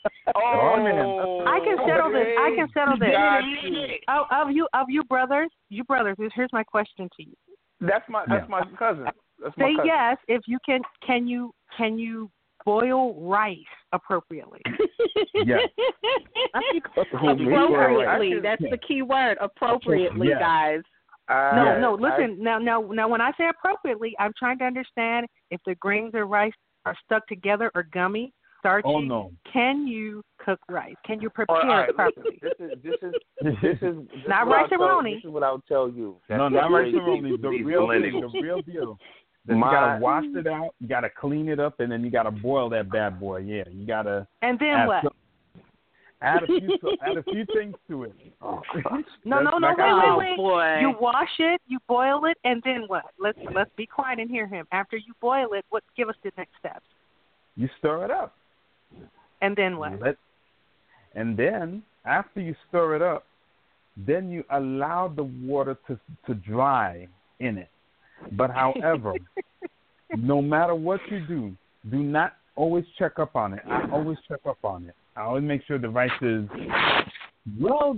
I can settle this. Of you brothers, here's my question to you.
That's my cousin.
Say yes if you can. Can you boil rice appropriately?
Yes.
Appropriately. That's the key word. Appropriately, guys.
No. Listen. Now, when I say appropriately, I'm trying to understand if the grains of rice are stuck together or gummy, starchy.
Oh no.
Can you cook rice? Can you prepare it properly?
This is
not rice-a-roni.
This is what I'll tell you.
No, not rice-a-roni. The real deal. You gotta wash it out. You gotta clean it up, and then you gotta boil that bad boy. Yeah, you gotta.
And then what?
Add a few things to it.
No, wait.
Boy.
You wash it, you boil it, and then what? Let's be quiet and hear him. After you boil it, give us the next steps.
You stir it up.
And then what?
And then after you stir it up, then you allow the water to dry in it. But however, no matter what you do not always check up on it. I always check up on it. I always make sure the rice is well.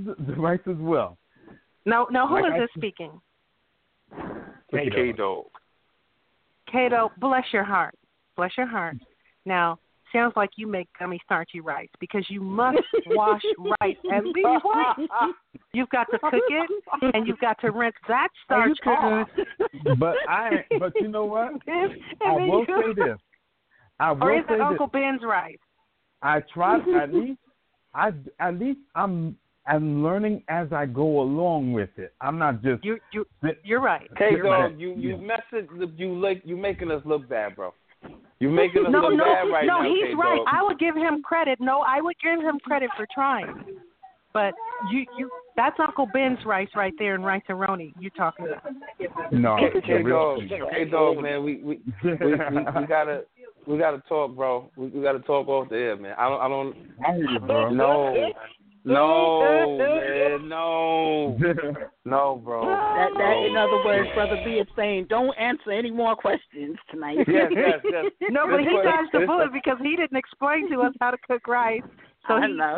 Now who is this speaking?
K-Dog.
Kato, bless your heart. Now, sounds like you make gummy starchy rice because you must wash rice at least once. You've got to cook it and you've got to rinse that starch off.
But you know what? I will say this.
Or is it Uncle Ben's rice?
I try at least I'm learning as I go along with it. I'm not just
you're right.
K-Dog, you making us look bad, bro. You're making us look bad right now.
No, he's
K-Dog.
right. I would give him credit. No, I would give him credit for trying. But that's Uncle Ben's rice right there in rice-a-roni you're talking about.
No,
K-Dog, man, we gotta talk, bro. We gotta talk off the air, man. I don't.
I hear you, bro.
No, man, no, bro.
That in other words, Brother B is saying, don't answer any more questions tonight.
Yes.
No, but he dodged the bullet because he didn't explain to us how to cook rice. So
I know.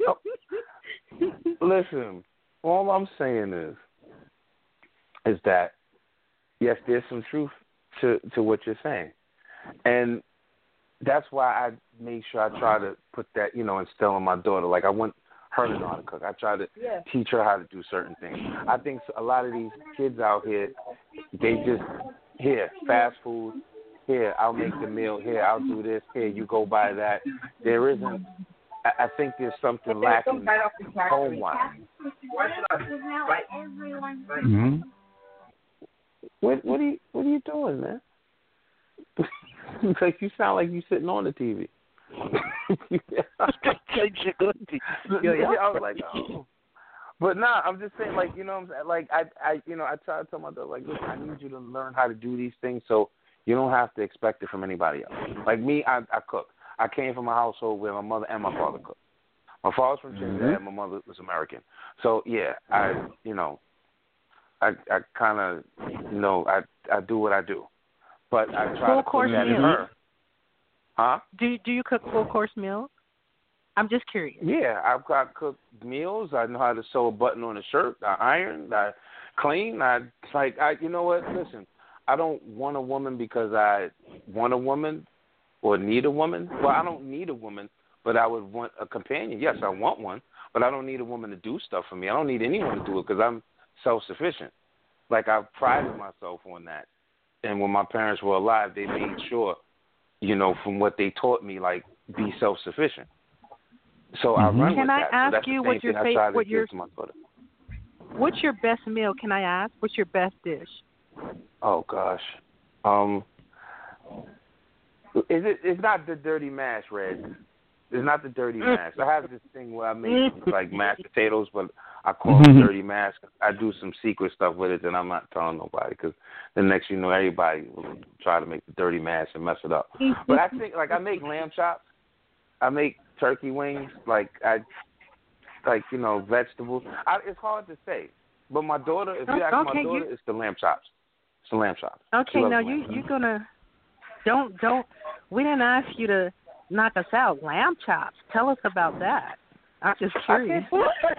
Listen, all I'm saying is that yes, there's some truth to what you're saying, and that's why I made sure I try to put that, instill in my daughter. Like I want her to know how to cook. I try to teach her how to do certain things. I think a lot of these kids out here, they just fast food. Here, I'll make the meal. Here, I'll do this. Here, you go buy that. There isn't. I think there's something lacking home-wise.
Mm-hmm.
What are you doing, man? Like you sound like you sitting on the TV. I was like, oh. But nah, I'm just saying, like, what I'm saying? Like, I try to tell my daughter, like, listen, I need you to learn how to do these things so you don't have to expect it from anybody else. Like me, I cook. I came from a household where my mother and my father cooked. My father's from Trinidad, and my mother was American. So yeah, I kind of, I do what I do, but I try to cook that in her. Huh?
Do you cook full course meals? I'm just curious.
Yeah, I've cooked meals. I know how to sew a button on a shirt. I iron. I clean. You know what? Listen, I don't want a woman because I want a woman or need a woman. Well, I don't need a woman, but I would want a companion. Yes, I want one, but I don't need a woman to do stuff for me. I don't need anyone to do it because I'm self-sufficient. Like, I've prided myself on that. And when my parents were alive, they made sure, from what they taught me, like, be self-sufficient. So I run
Can
with
I
that.
ask
so that's
you
the
what
same
your
thing I try to give to my daughter.
What's your best meal? Can I ask? What's your best dish?
Oh gosh, it's not the dirty mash, Red. It's not the dirty mash. I have this thing where I make like mashed potatoes, but I call it dirty mash. I do some secret stuff with it that I'm not telling nobody because the next you know everybody will try to make the dirty mash and mess it up. But I think like I make lamb chops, I make turkey wings, vegetables. It's hard to say, but my daughter, if you ask my daughter, it's the lamb chops. It's the lamb chops.
Okay, now you're gonna don't. We didn't ask you to knock us out. Lamb chops. Tell us about that. I'm just curious.
I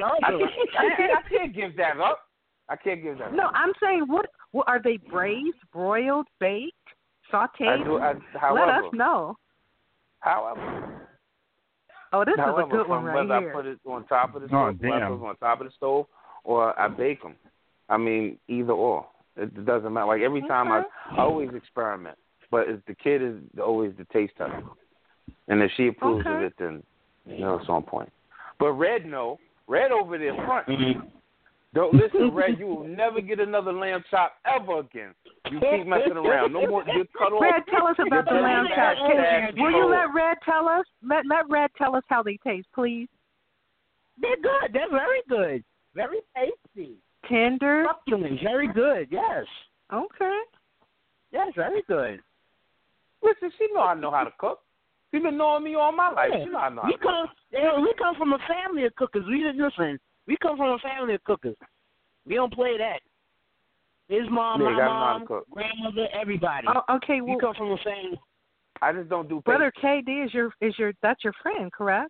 can't give that up. I can't give that up.
No, I'm saying what are they? Braised, broiled, baked, sautéed? Let us know.
However.
Oh, this is a good one right
whether
here.
I put it on top of the stove, whether I put it on top of the stove, or I bake them. I mean, either or. It doesn't matter. Like every time I always experiment, but the kid is always the taste tester. And if she approves of it, then it's on point. But Red over there front. Don't listen, Red. You will never get another lamb chop ever again. You keep messing around. No more. Get cut off.
Red, tell us about the lamb chops. Will you let Red tell us? Let Red tell us how they taste, please.
They're good. They're very good. Very tasty.
Tender.
Succulent. Very good. Yes.
Okay.
Yes, very good.
Listen, she I know how to cook. She's been knowing me all my life. She know I know how to cook.
We come from a family of cookers. We come from a family of cookers. We don't play that. His mom, my mom, grandmother, everybody.
Oh, okay.
We come from a family.
I just don't do.
Brother KD that's your friend, correct?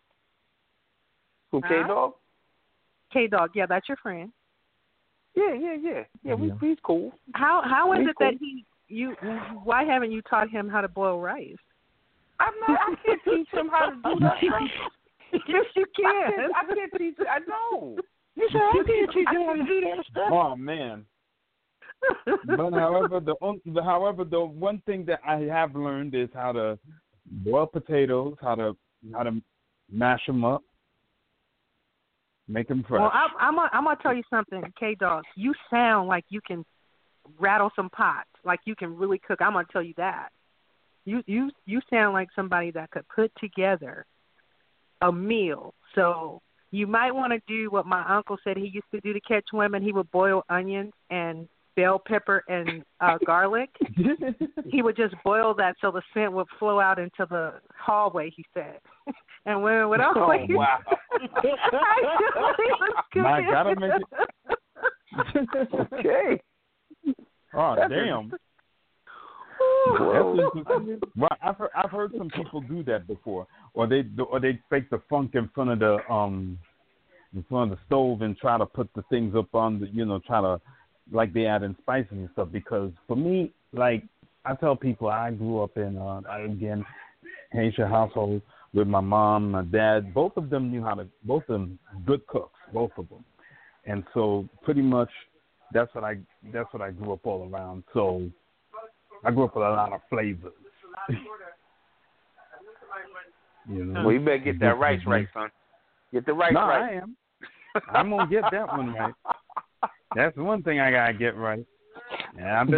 Who K-Dog?
K-Dog, yeah, that's your friend.
Yeah. He's cool.
How is it that why haven't you taught him how to boil rice?
I can't teach him how to do that.
Yes, you can.
I can't teach it. I know.
You said I can't teach him how to do that stuff.
Oh man. But however, the one thing that I have learned is how to boil potatoes, how to mash them up, make them fresh.
Well, I'm gonna tell you something, K-Dog. You sound like you can rattle some pots, like you can really cook. I'm gonna tell you that. You sound like somebody that could put together a meal. So you might want to do what my uncle said he used to do to catch women. He would boil onions and bell pepper and garlic. He would just boil that so the scent would flow out into the hallway, he said. And women would always...
Oh, wow.
I gotta make it...
Okay.
Oh, damn. Well, I've heard some people do that before, or they fake the funk in front of the stove and try to put the things up on the try to like they add in spices and stuff. Because for me, like I tell people, I grew up in again Haitian household with my mom, my dad. Both of them good cooks, both of them, and so pretty much that's what I grew up all around. So. I grew up with a lot of flavors.
Well, you better get that rice right, son. Get the rice right.
I am. I'm going to get that one right. That's one thing I got to get right. Yeah, I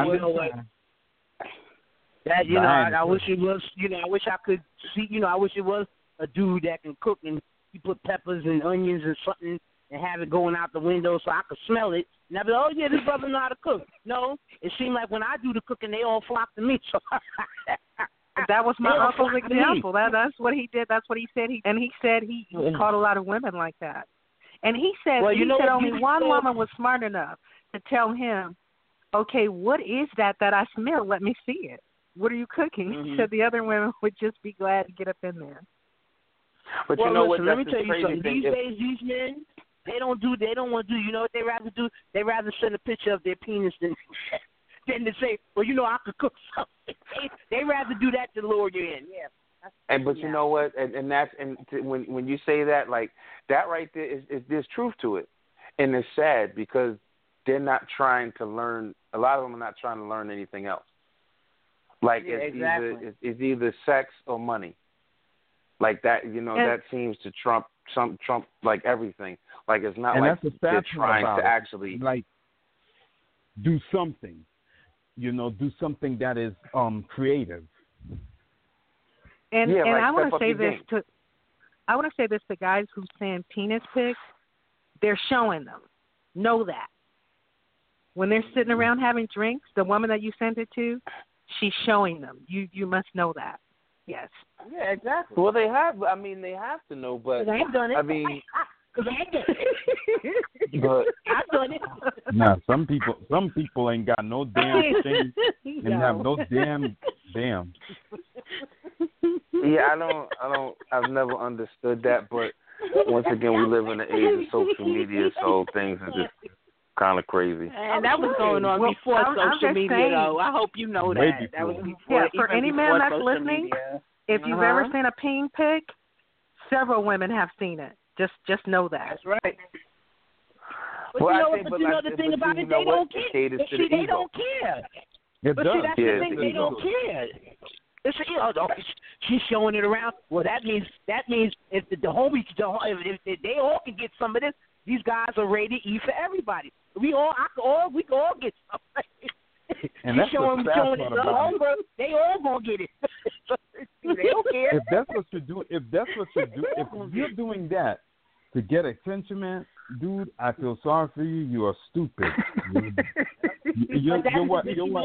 wish it was, I wish I could see, I wish it was a dude that can cook and he put peppers and onions and something and have it going out the window so I could smell it. And I'd be like, oh, yeah, this brother know how to cook. No, it seemed like when I do the cooking, they all flock to me. So
that was my uncle's example. That's what he did. That's what he said. He said he caught a lot of women like that. And he said, only one woman was smart enough to tell him, okay, what is that I smell? Let me see it. What are you cooking?
Mm-hmm.
He said the other women would just be glad to get up in there.
But
listen, let me tell you something. These days, these men, they don't want to do. You know what they rather do? They rather send a picture of their penis than to say, well, I could cook something. They rather do that to lure you in. Yeah.
But you know what? And that's when you say that, like that right there is there's truth to it, and it's sad because they're not trying to learn. A lot of them are not trying to learn anything else. Like it's either sex or money. Like that, that seems to trump like everything. Like it's not like they're trying to actually
like do something. Do something that is creative.
And
like
I want to say this
game.
to guys who send penis pics. They're showing them. Know that. When they're sitting around having drinks, the woman that you sent it to, she's showing them. You must know that. Yes.
Yeah, exactly.
Well, they have. I mean, they have to know, but
I've done it.
I mean,
because I've done it.
but
I've done it.
Nah, some people ain't got no damn thing and have no damn.
Yeah, I've never understood that, but once again, we live in the age of social media, so things are just kind of crazy.
And that was going on before social media, though. I hope you know that. That was before.
Yeah, for any man that's listening,
media.
If you've ever seen a peen pic, several women have seen it. Just know that.
That's right. But
Well,
the thing about it, they don't care. They don't care.
It
But
does.
see, that's the thing. They don't care. It's she's showing it around. Well, that means if the homies, if they all can get some of this, these guys are ready to eat for everybody. We can all get some.
And that's
showing
the sad
it
part
to the
about it.
homegirl. They all gonna get it. They don't care.
If that's what you do, if you're doing that to get attention, man, dude, I feel sorry for you. You are stupid. You're what?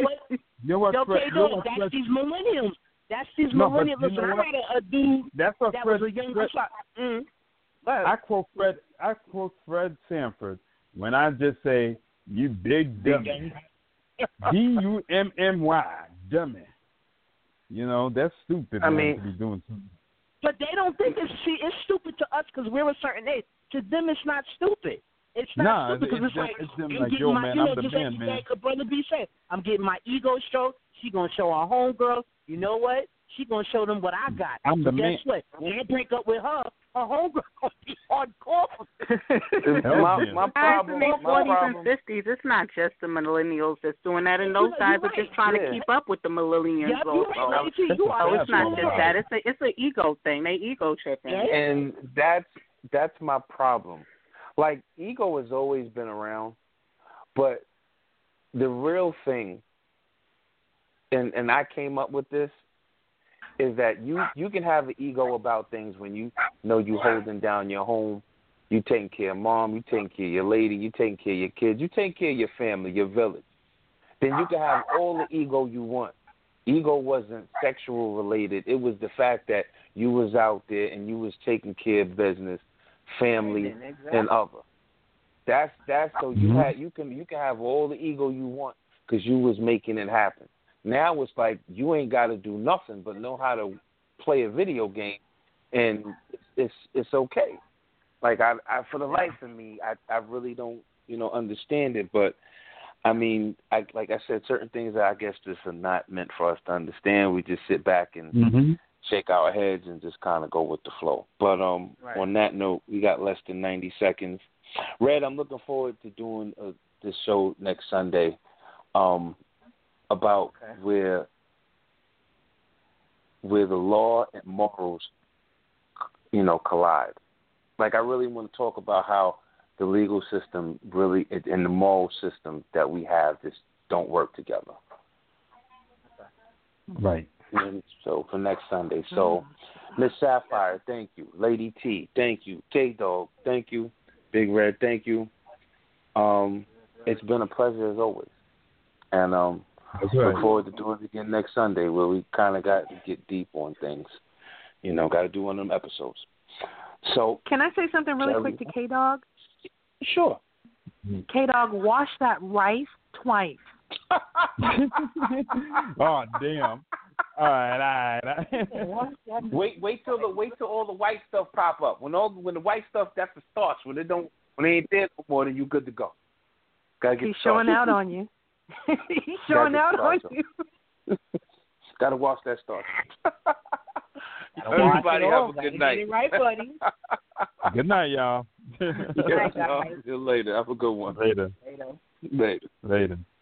That's these millennials. That's these millennials. Listen, I got a dude
that
was a young
I quote Fred Sanford when I just say, "You big dummy." DUMMY, dummy. That's stupid.
I mean,
to be doing something.
But they don't think it's stupid to us because we're a certain age. To them, it's not stupid. It's not stupid because it's
them
I'm
like,
getting
yo,
my,
man,
you know,
I'm the
just
man, man.
like a brother B said, I'm getting my ego stroked. She gonna show her homegirl. You know what? She gonna show them what I got.
I'm the man.
Guess what? When I break up with her homegirl gonna be hardcore.
my problem.
In their 40s and 50s, it's not just the millennials that's doing that, and those guys are just trying to keep up with the millennials also. So it's not just that. It's an ego thing. They ego tripping.
And that's my problem. Like, ego has always been around, but the real thing, and I came up with this, is that you can have an ego about things when you know you holding down your home, you taking care of mom, you taking care of your lady, you taking care of your kids, you taking care of your family, your village. Then you can have all the ego you want. Ego wasn't sexual related. It was the fact that you was out there and you was taking care of business, family, and other. That's so you can have all the ego you want because you was making it happen. Now it's like you ain't got to do nothing but know how to play a video game, and it's okay. Like I for the life of me, I really don't understand it. But I mean, like I said, certain things that I guess just are not meant for us to understand. We just sit back and shake our heads and just kind of go with the flow. But on that note, we got less than 90 seconds. Red, I'm looking forward to doing this show next Sunday. About where the law and morals, collide. Like, I really want to talk about how the legal system really and the moral system that we have just don't work together.
Right.
And so for next Sunday. So, Miss Sapphire, thank you. Lady T, thank you. K-Dog, thank you. Big Red, thank you. It's been a pleasure as always. And look forward to doing it again next Sunday where we kind of got to get deep on things. Got to do one of them episodes. So,
can I say something really quick to K-Dog?
Sure.
K-Dog, wash that rice twice.
Oh, damn. All right.
Wait till all the white stuff pop up. When the white stuff, that's the starch. When they ain't there no more, then you good to go. Gotta get
He's showing out on you. He's showing out on you.
Gotta wash that starch. Everybody have a good night.
Right, buddy.
Good night, y'all.
See you later. Have a good one.
Later.